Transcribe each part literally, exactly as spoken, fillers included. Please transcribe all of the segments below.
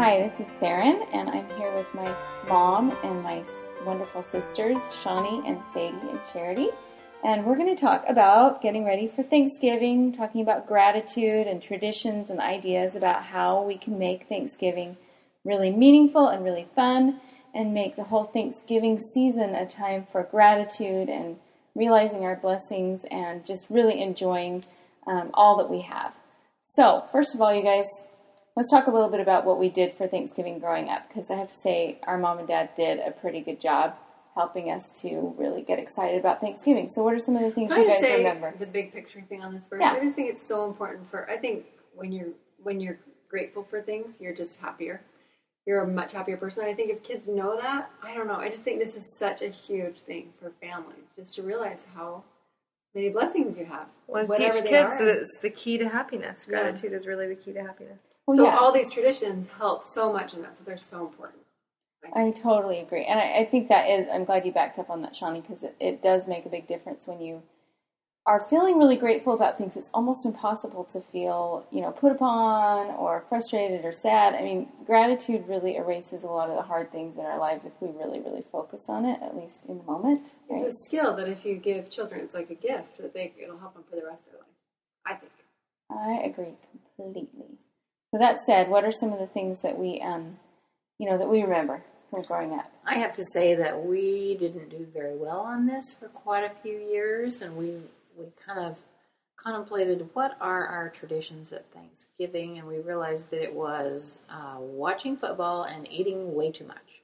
Hi, this is Saren, and I'm here with my mom and my wonderful sisters, Shawnee and Sadie and Charity. And we're going to talk about getting ready for Thanksgiving, talking about gratitude and traditions and ideas about how we can make Thanksgiving really meaningful and really fun, and make the whole Thanksgiving season a time for gratitude and realizing our blessings and just really enjoying um, all that we have. So, first of all, you guys, let's talk a little bit about what we did for Thanksgiving growing up, because I have to say our mom and dad did a pretty good job helping us to really get excited about Thanksgiving. So what are some of the things Can you I guys say remember? The big picture thing on this first. Yeah. I just think it's so important for, I think when you're when you're grateful for things, you're just happier. You're a much happier person. I think if kids know that, I don't know, I just think this is such a huge thing for families, just to realize how many blessings you have. Well, whatever teach they kids are. that it's the key to happiness. Yeah. Gratitude is really the key to happiness. Well, so yeah. all these traditions help so much in that, so they're so important. I totally agree. And I, I think that is, I'm glad you backed up on that, Shawnee, because it, it does make a big difference when you are feeling really grateful about things. It's almost impossible to feel, you know, put upon or frustrated or sad. I mean, gratitude really erases a lot of the hard things in our lives if we really, really focus on it, at least in the moment. Right? It's a skill that if you give children, it's like a gift that they it'll help them for the rest of their life, I think. I agree completely. So that said, what are some of the things that we, um, you know, that we remember from growing up? I have to say that we didn't do very well on this for quite a few years, and we we kind of contemplated what are our traditions at Thanksgiving, and we realized that it was uh, watching football and eating way too much,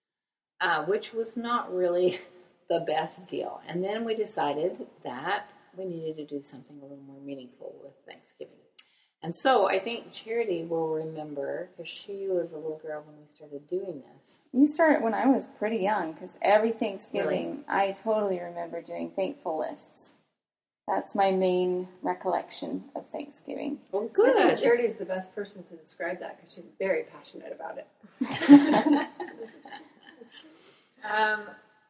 uh, which was not really the best deal. And then we decided that we needed to do something a little more meaningful with Thanksgiving. And so I think Charity will remember, because she was a little girl when we started doing this. You started when I was pretty young, because every Thanksgiving, Really? I totally remember doing thankful lists. That's my main recollection of Thanksgiving. Well, I think good. Charity's the best person to describe that because she's very passionate about it. Um,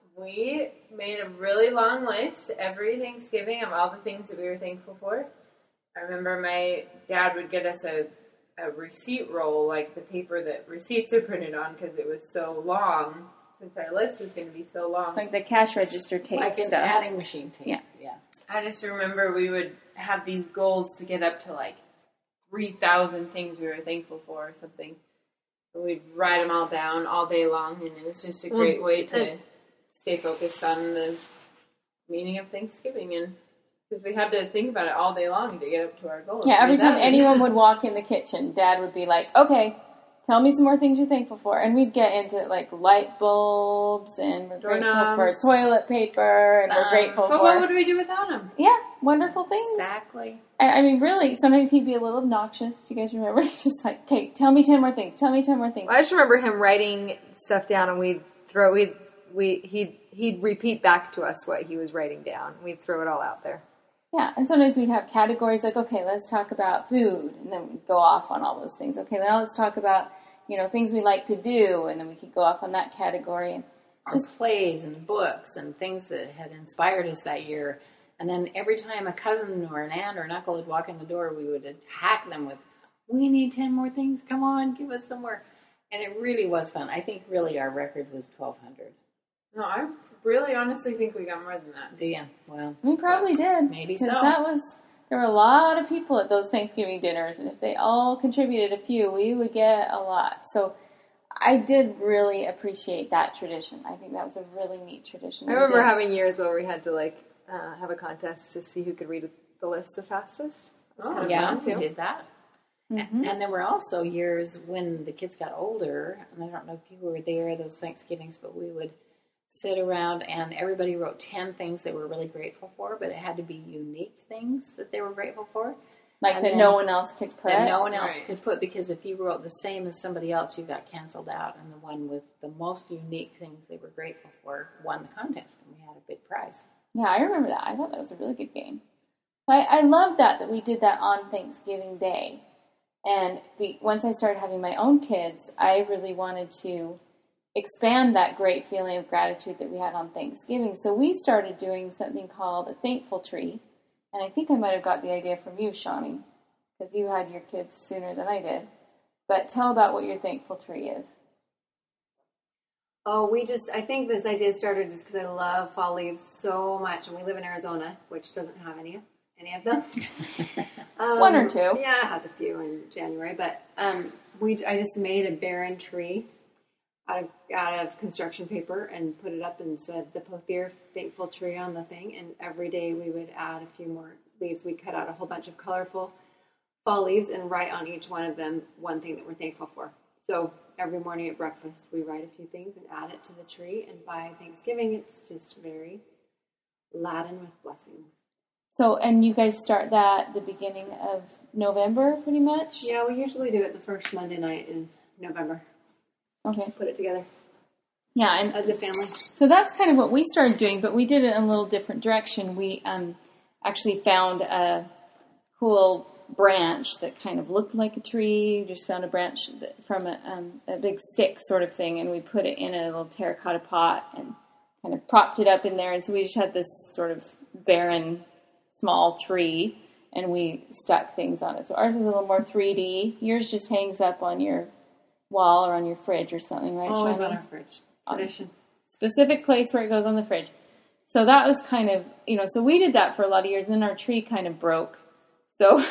we made a really long list every Thanksgiving of all the things that we were thankful for. I remember my dad would get us a, a receipt roll, like the paper that receipts are printed on, because it was so long, since our list was going to be so long. Like the cash register tape Like an stuff. adding machine tape. Yeah. Yeah. I just remember we would have these goals to get up to like three thousand things we were thankful for or something. And we'd write them all down all day long, and it was just a great way to stay focused on the meaning of Thanksgiving, and because we had to think about it all day long to get up to our goal. Yeah, every time three thousand. anyone would walk in the kitchen, Dad would be like, okay, tell me some more things you're thankful for. And we'd get into like light bulbs, and we're grateful for Doorknobs. toilet paper, and we're Um, grateful But for... what would we do without them? Yeah, wonderful things. Exactly. I, I mean, really, sometimes he'd be a little obnoxious. Do you guys remember? He's just like, okay, tell me ten more things. Tell me ten more things. I just remember him writing stuff down, and we'd throw we'd we he'd he'd repeat back to us what he was writing down. We'd throw it all out there. Yeah, and sometimes we'd have categories like, okay, let's talk about food, and then we'd go off on all those things. Okay, now let's talk about, you know, things we like to do, and then we could go off on that category. And Our just plays and books and things that had inspired us that year. And then every time a cousin or an aunt or an uncle would walk in the door, we would attack them with, we need ten more things. Come on, give us some more. And it really was fun. I think really our record was twelve hundred. No, I really honestly think we got more than that. Do you? Well, we probably did. maybe Because so. that was, there were a lot of people at those Thanksgiving dinners, and if they all contributed a few, we would get a lot. So I did really appreciate that tradition. I think that was a really neat tradition. I We remember did. having years where we had to like uh, have a contest to see who could read the list the fastest. It was Oh, kind of Yeah, fun we too. did that. Mhm. And there were also years when the kids got older, and I don't know if you were there those Thanksgivings, but we would sit around and everybody wrote ten things they were really grateful for, but it had to be unique things that they were grateful for. Like and that then- no one else could put. That no one else Right. could put, because if you wrote the same as somebody else, you got canceled out, and the one with the most unique things they were grateful for won the contest, and we had a big prize. Yeah, I remember that. I thought that was a really good game. I, I love that, that we did that on Thanksgiving Day. And we, once I started having my own kids, I really wanted to expand that great feeling of gratitude that we had on Thanksgiving. So we started doing something called a thankful tree. And I think I might have got the idea from you, Shawnee, because you had your kids sooner than I did. But tell about what your thankful tree is. Oh, we just, I think this idea started just because I love fall leaves so much. And we live in Arizona, which doesn't have any, any of them. um, One or two. Yeah, it has a few in January. But um, we, I just made a barren tree out of, out of construction paper and put it up and said the Pothier Thankful Tree on the thing. And every day we would add a few more leaves. We cut out a whole bunch of colorful fall leaves and write on each one of them one thing that we're thankful for. So every morning at breakfast, we write a few things and add it to the tree. And by Thanksgiving, it's just very laden with blessings. So, and you guys start that the beginning of November, pretty much? Yeah, we usually do it the first Monday night in November. Okay. Put it together. Yeah, and as a family. So that's kind of what we started doing, but we did it in a little different direction. We um, actually found a cool branch that kind of looked like a tree. Just found a branch that, from a, um, a big stick sort of thing, and we put it in a little terracotta pot and kind of propped it up in there. And so we just had this sort of barren, small tree, and we stuck things on it. So ours was a little more three D. Yours just hangs up on your wall or on your fridge or something, right? Always Shani? on our fridge. Tradition. Specific place where it goes on the fridge. So that was kind of, you know, so we did that for a lot of years, and then our tree kind of broke. So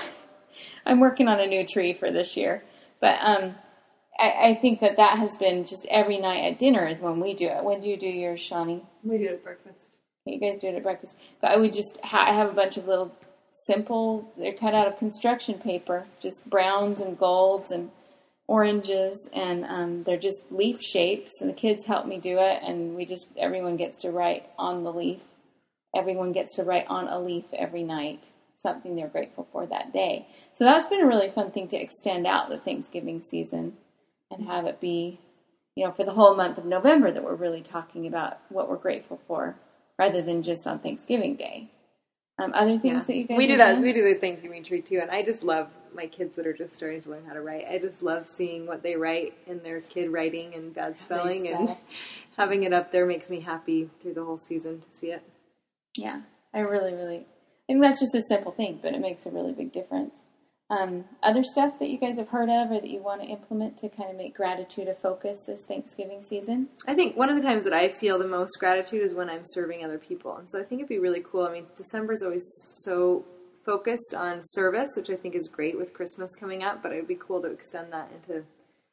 I'm working on a new tree for this year. But um, I, I think that that has been just every night at dinner is when we do it. When do you do yours, Shani? We do it at breakfast. You guys do it at breakfast. But I would just ha- I have a bunch of little simple, they're cut out of construction paper, just browns and golds and oranges, and um, they're just leaf shapes, and the kids help me do it, and we just, everyone gets to write on the leaf. Everyone gets to write on a leaf every night something they're grateful for that day. So that's been a really fun thing to extend out the Thanksgiving season and have it be, you know, for the whole month of November that we're really talking about what we're grateful for rather than just on Thanksgiving Day. Um, other things Yeah. that you guys we do have that. done? We do the Thanksgiving tree too, and I just love my kids that are just starting to learn how to write. I just love seeing what they write in their kid writing and God spelling, and having it up there makes me happy through the whole season to see it. Yeah, I really, really, I think that's just a simple thing, but it makes a really big difference. Um, other stuff that you guys have heard of or that you want to implement to kind of make gratitude a focus this Thanksgiving season? I think one of the times that I feel the most gratitude is when I'm serving other people. And so I think it'd be really cool. I mean, December is always so focused on service, which I think is great with Christmas coming up, but it'd be cool to extend that into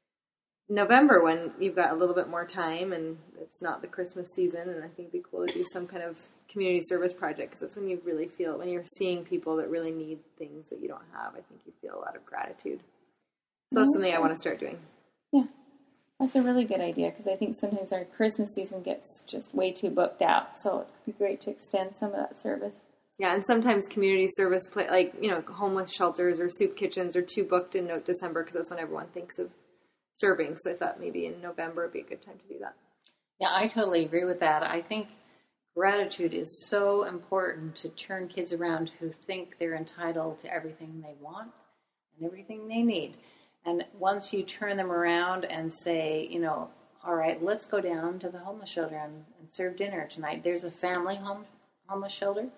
November when you've got a little bit more time and it's not the Christmas season. And I think it'd be cool to do some kind of community service project, because that's when you really feel, when you're seeing people that really need things that you don't have, I think you feel a lot of gratitude. So that's something I want to start doing. Yeah, that's a really good idea, because I think sometimes our Christmas season gets just way too booked out, so it'd be great to extend some of that service. Yeah, and sometimes community service, play, like, you know, homeless shelters or soup kitchens are too booked in December, because that's when everyone thinks of serving. So I thought maybe in November would be a good time to do that. Yeah, I totally agree with that. I think gratitude is so important to turn kids around who think they're entitled to everything they want and everything they need. And once you turn them around and say, you know, all right, let's go down to the homeless shelter and, and serve dinner tonight. There's a family home, homeless shelter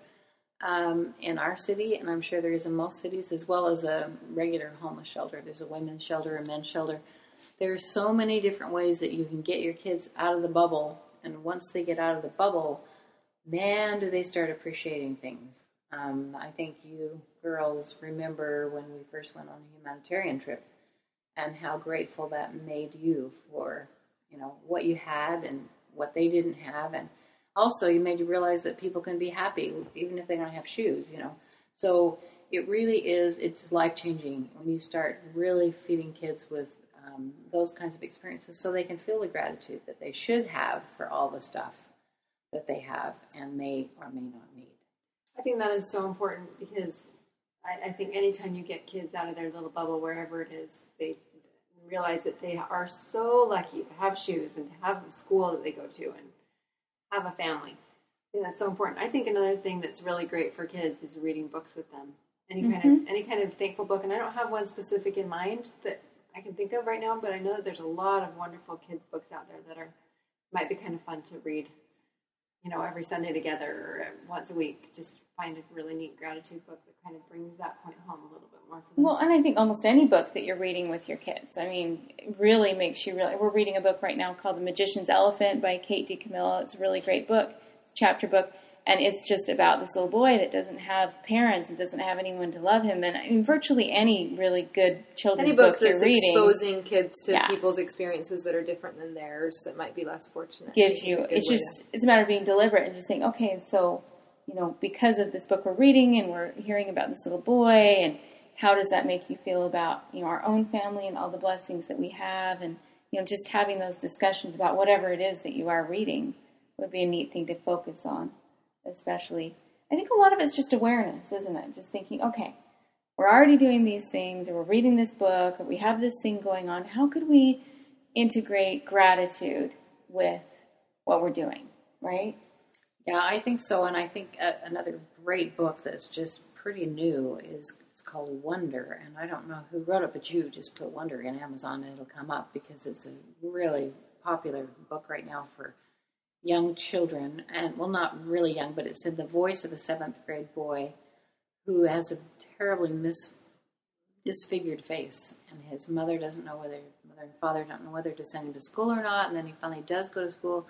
um, in our city, and I'm sure there is in most cities, as well as a regular homeless shelter. There's a women's shelter, a men's shelter. There are so many different ways that you can get your kids out of the bubble. And once they get out of the bubble, man, do they start appreciating things. Um, I think you girls remember when we first went on a humanitarian trip and how grateful that made you for, you know, what you had and what they didn't have. And also you made you realize that people can be happy even if they don't have shoes, you know. So it really is, it's life-changing when you start really feeding kids with um, those kinds of experiences so they can feel the gratitude that they should have for all the stuff that they have and may or may not need. I think that is so important, because I, I think anytime you get kids out of their little bubble, wherever it is, they realize that they are so lucky to have shoes and to have a school that they go to and have a family. I think that's so important. I think another thing that's really great for kids is reading books with them. Any Mm-hmm. kind of any kind of thankful book, and I don't have one specific in mind that I can think of right now, but I know that there's a lot of wonderful kids books out there that are might be kind of fun to read. You know, every Sunday together or once a week, just find a really neat gratitude book that kind of brings that point home a little bit more. more for them. Well, and I think almost any book that you're reading with your kids, I mean, it really makes you really... We're reading a book right now called The Magician's Elephant by Kate DiCamillo. It's a really great book. It's a chapter book. And it's just about this little boy that doesn't have parents and doesn't have anyone to love him. And I mean, virtually any really good children's Any book book you're that's reading... exposing kids to Yeah. people's experiences that are different than theirs that might be less fortunate. gives you... a good It's way just... It's a matter of being deliberate and just saying, okay, and so... You know, because of this book we're reading and we're hearing about this little boy, and how does that make you feel about, you know, our own family and all the blessings that we have, and, you know, just having those discussions about whatever it is that you are reading would be a neat thing to focus on, especially. I think a lot of it's just awareness, isn't it? Just thinking, okay, we're already doing these things, or we're reading this book, or we have this thing going on. How could we integrate gratitude with what we're doing, right? Yeah, I think so. And I think uh, another great book that's just pretty new is it's called Wonder. And I don't know who wrote it, but you just put Wonder in Amazon and it'll come up because it's a really popular book right now for young children. And, well, not really young, but it's in the voice of a seventh grade boy who has a terribly mis- disfigured face. And his mother doesn't know whether, mother and father don't know whether to send him to school or not. And then he finally does go to school.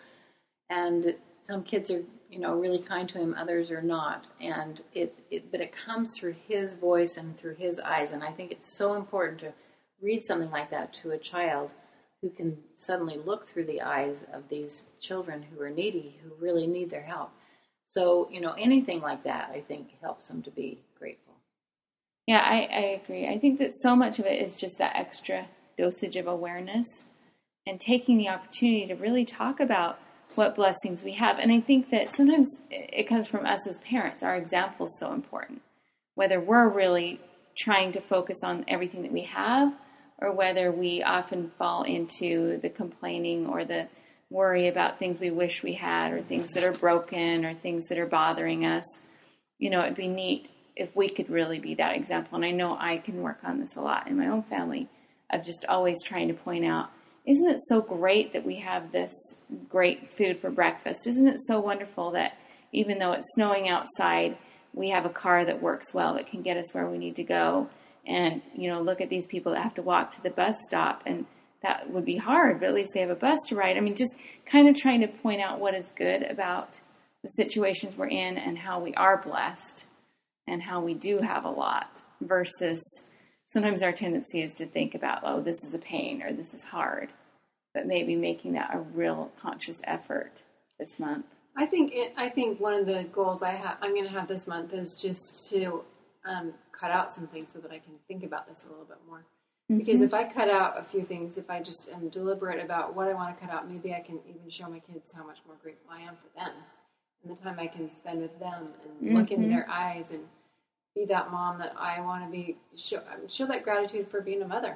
And some kids are, you know, really kind to him, others are not. And it, it, but it comes through his voice and through his eyes. And I think it's so important to read something like that to a child who can suddenly look through the eyes of these children who are needy, who really need their help. So, you know, anything like that, I think, helps them to be grateful. Yeah, I, I agree. I think that so much of it is just that extra dosage of awareness and taking the opportunity to really talk about what blessings we have. And I think that sometimes it comes from us as parents. Our example is so important. Whether we're really trying to focus on everything that we have, or whether we often fall into the complaining or the worry about things we wish we had, or things that are broken, or things that are bothering us. You know, it'd be neat if we could really be that example. And I know I can work on this a lot in my own family, of just always trying to point out, isn't it so great that we have this great food for breakfast? Isn't it so wonderful that even though it's snowing outside, we have a car that works well, that can get us where we need to go? And, you know, look at these people that have to walk to the bus stop, and that would be hard, but at least they have a bus to ride. I mean, just kind of trying to point out what is good about the situations we're in and how we are blessed and how we do have a lot, versus sometimes our tendency is to think about, oh, this is a pain or this is hard, but maybe making that a real conscious effort this month. I think it, I think one of the goals I ha- I'm going to have this month is just to um, cut out some things so that I can think about this a little bit more. Mm-hmm. Because if I cut out a few things, if I just am deliberate about what I want to cut out, maybe I can even show my kids how much more grateful I am for them and the time I can spend with them and mm-hmm. look into their eyes and be that mom that I want to be. Show, show that gratitude for being a mother,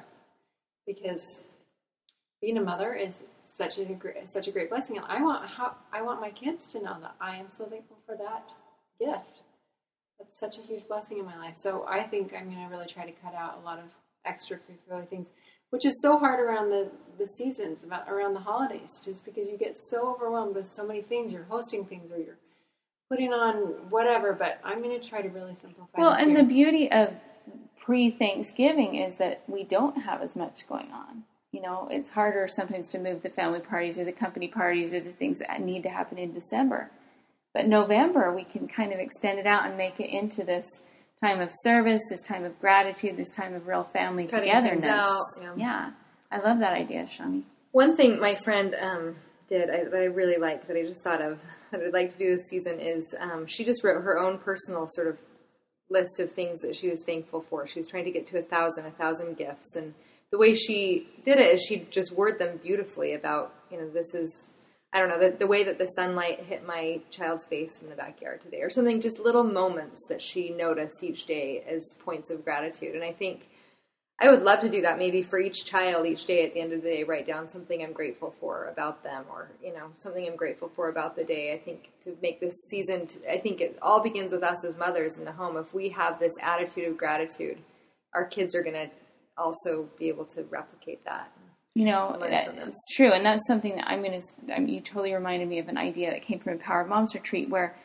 because being a mother is such a great, such a great blessing. And I want how I want my kids to know that I am so thankful for that gift. That's such a huge blessing in my life. So I think I'm going to really try to cut out a lot of extracurricular things, which is so hard around the, the seasons, about around the holidays, just because you get so overwhelmed with so many things. You're hosting things or you're putting on whatever, but I'm going to try to really simplify. Well, and here. the beauty of pre-Thanksgiving is that we don't have as much going on. You know, it's harder sometimes to move the family parties or the company parties or the things that need to happen in December. But November, we can kind of extend it out and make it into this time of service, this time of gratitude, this time of real family Cutting togetherness. things out, yeah. yeah, I love that idea, Shani. One thing my friend um, did I, that I really like, that I just thought of, that I'd like to do this season is um, she just wrote her own personal sort of list of things that she was thankful for. She was trying to get to a thousand, a thousand gifts. And the way she did it is she'd just word them beautifully about, you know, this is, I don't know, the, the way that the sunlight hit my child's face in the backyard today, or something, just little moments that she noticed each day as points of gratitude. And I think I would love to do that maybe for each child each day. At the end of the day, write down something I'm grateful for about them, or, you know, something I'm grateful for about the day. I think to make this season, to, I think it all begins with us as mothers in the home. If we have this attitude of gratitude, our kids are going to also be able to replicate that. You know, that, it's true. And that's something that I'm going to, I mean, you totally reminded me of an idea that came from a Power Moms retreat where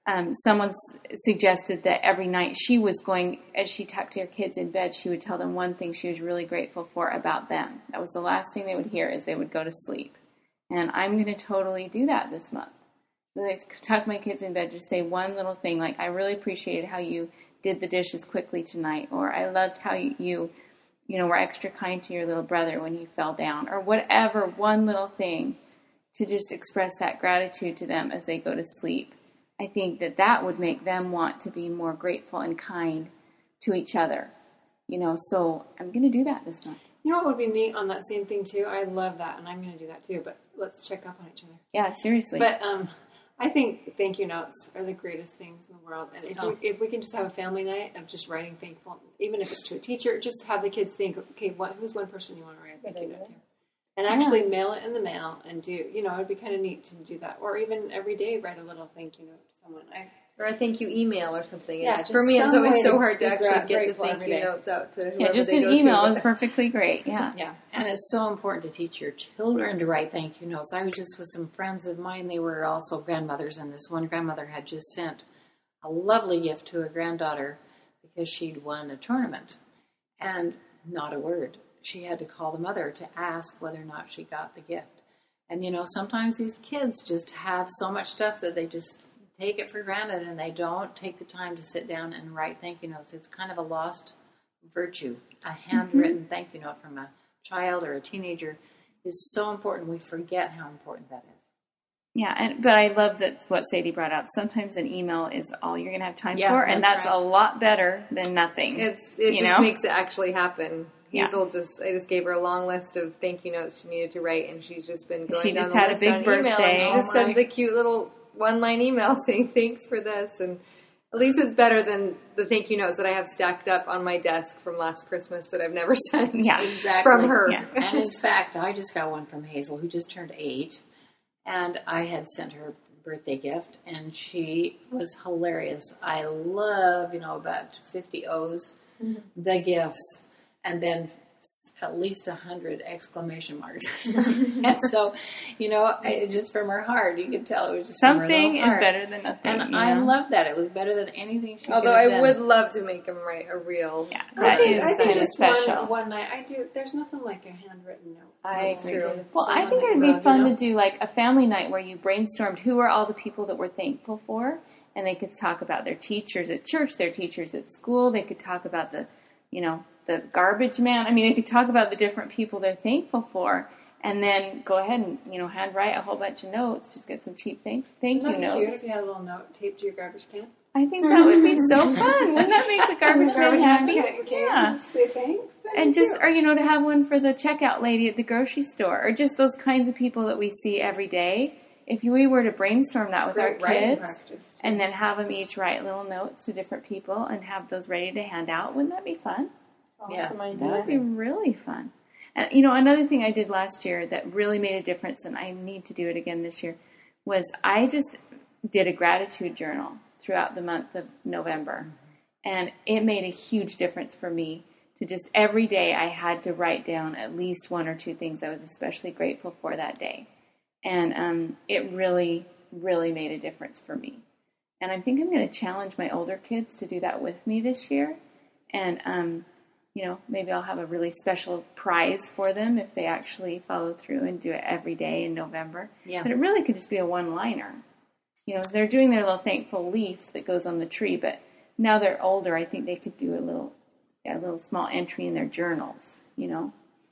um, someone s- suggested that every night she was going, as she tucked her kids in bed, she would tell them one thing she was really grateful for about them. That was the last thing they would hear as they would go to sleep. And I'm going to totally do that this month. So I tuck my kids in bed, just say one little thing, like, I really appreciated how you did the dishes quickly tonight, or I loved how you, you, you know, were extra kind to your little brother when he fell down, or whatever, one little thing to just express that gratitude to them as they go to sleep. I think that that would make them want to be more grateful and kind to each other. You know, so I'm going to do that this month. You know what would be neat on that same thing too? I love that, and I'm going to do that too, but let's check up on each other. Yeah, seriously. But um, I think thank you notes are the greatest things in the world. And if, Oh. we, if we can just have a family night of just writing thankful, even if it's to a teacher, just have the kids think, okay, what, who's one person you want to write a thank you note to? And actually Yeah. mail it in the mail and do, you know, it'd be kind of neat to do that. Or even every day write a little thank you note to someone. I Or a thank you email or something. Yeah, It's- just for me, it's some always way so to hard to be actually gra- get the grateful thank every you day. notes out to whoever yeah, just they an go email to. is perfectly great. Yeah. yeah. And it's so important to teach your children to write thank you notes. I was just with some friends of mine. They were also grandmothers, and this one grandmother had just sent a lovely gift to a granddaughter because she'd won a tournament. And not a word. She had to call the mother to ask whether or not she got the gift. And, you know, sometimes these kids just have so much stuff that they just take it for granted, and they don't take the time to sit down and write thank you notes. It's kind of a lost virtue. A handwritten mm-hmm. thank you note from a child or a teenager is so important. We forget how important that is. Yeah, and but I love that what Sadie brought up. Sometimes an email is all you're going to have time Yeah, for, and that's that's right. a lot better than nothing. It's, it you just know? makes it actually happen. Yeah. Hazel just, I just gave her a long list of thank you notes she needed to write, and she's just been going She down just the had a list big on email, and birthday. she just Oh, sends my. a cute little one-line email saying thanks for this, and at least it's better than the thank you notes that I have stacked up on my desk from last Christmas that I've never sent Yeah, Exactly. from her. Yeah. And in fact, I just got one from Hazel, who just turned eight, and I had sent her a birthday gift, and she was hilarious. I love, you know, about fifty O's, mm-hmm. the gifts, and then at least a hundred exclamation marks. And so, you know, it, just from her heart, you could tell it was just from her something little is heart. better than nothing. And you I know? love that. It was better than anything she Although could have I done. would love to make him write a real. Yeah, I that think, is I think kind of just special. one, one night. I do. There's nothing like a handwritten note. I That's agree. true. Well, I Someone think that it'd you be love, fun you know? to do like a family night where you brainstormed who are all the people that we're thankful for, and they could talk about their teachers at church, their teachers at school. They could talk about the, you know, the garbage man. I mean, they could talk about the different people they're thankful for, and then go ahead and, you know, handwrite a whole bunch of notes. Just get some cheap thank thank Wouldn't you that be cute notes. if you had a little note taped to your garbage can? I think that would be so fun. Wouldn't that make the garbage man happy? Okay, okay. Yeah. Just say thanks. That'd And be just, cute. or, you know, to have one for the checkout lady at the grocery store, or just those kinds of people that we see every day. If we were to brainstorm that It's with our great writing kids, practice, too. and then have them each write little notes to different people and have those ready to hand out, wouldn't that be fun? Yeah. That would be really fun. And, you know, another thing I did last year that really made a difference, and I need to do it again this year, was I just did a gratitude journal throughout the month of November. And it made a huge difference for me to just every day I had to write down at least one or two things I was especially grateful for that day. And um, it really, really made a difference for me. And I think I'm going to challenge my older kids to do that with me this year. And, um, you know, maybe I'll have a really special prize for them if they actually follow through and do it every day in November. Yeah. But it really could just be a one-liner. You know, they're doing their little thankful leaf that goes on the tree, but now they're older, I think they could do a little, yeah, a little small entry in their journals, you know.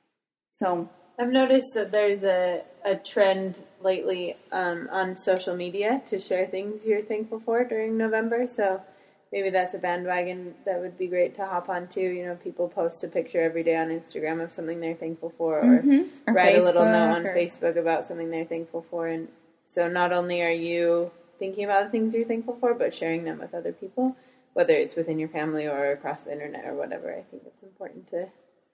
So I've noticed that there's a, a trend lately um, on social media to share things you're thankful for during November. So maybe that's a bandwagon that would be great to hop on to. You know, people post a picture every day on Instagram of something they're thankful for, or, Mhm. Or write a little note Facebook on or- Facebook about something they're thankful for. And so not only are you thinking about the things you're thankful for, but sharing them with other people, whether it's within your family or across the internet or whatever. I think it's important to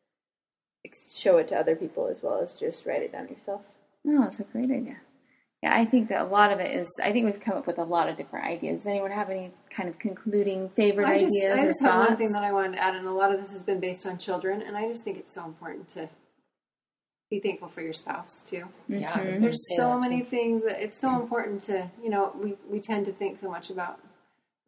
ex- show it to other people as well as just write it down yourself. no, it's a great idea. Yeah, I think that a lot of it is, I think we've come up with a lot of different ideas. Does anyone have any kind of concluding favorite I just, ideas I or just have thoughts? one thing that I wanted to add, and a lot of this has been based on children, and I just think it's so important to be thankful for your spouse, too. Yeah, I was gonna There's say so that, many too. things that it's so important to, you know, we, we tend to think so much about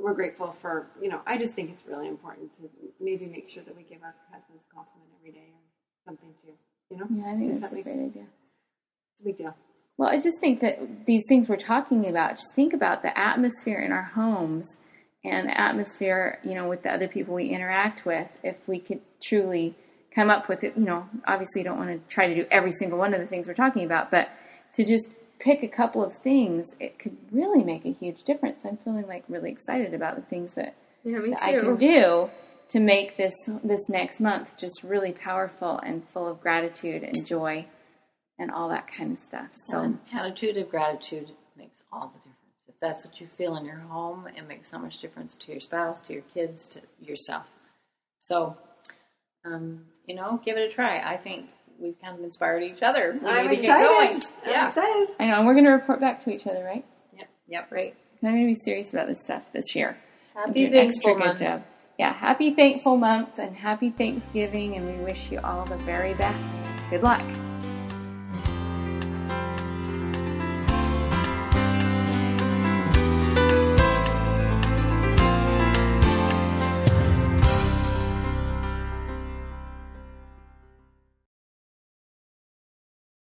we're grateful for, you know, I just think it's really important to maybe make sure that we give our husbands a compliment every day or something too, you know? Yeah, I think Does that's that a make great sense? idea. It's a big deal. Well, I just think that these things we're talking about, just think about the atmosphere in our homes and the atmosphere, you know, with the other people we interact with. If we could truly come up with it, you know, obviously you don't want to try to do every single one of the things we're talking about, but to just pick a couple of things, it could really make a huge difference. I'm feeling like really excited about the things that, Yeah, me that too. I can do to make this this next month just really powerful and full of gratitude and joy and all that kind of stuff. So An attitude of gratitude makes all the difference. If that's what you feel in your home, it makes so much difference to your spouse, to your kids, to yourself. So, um, you know, give it a try. I think we've kind of inspired each other. We I'm need to excited. get going. I'm Yeah. excited. I know, and we're going to report back to each other, right? Yep. Yep. Right. I'm going to be serious about this stuff this year. Happy Do an extra Thankful good Month. job. Yeah, happy Thankful Month and happy Thanksgiving, and we wish you all the very best. Good luck.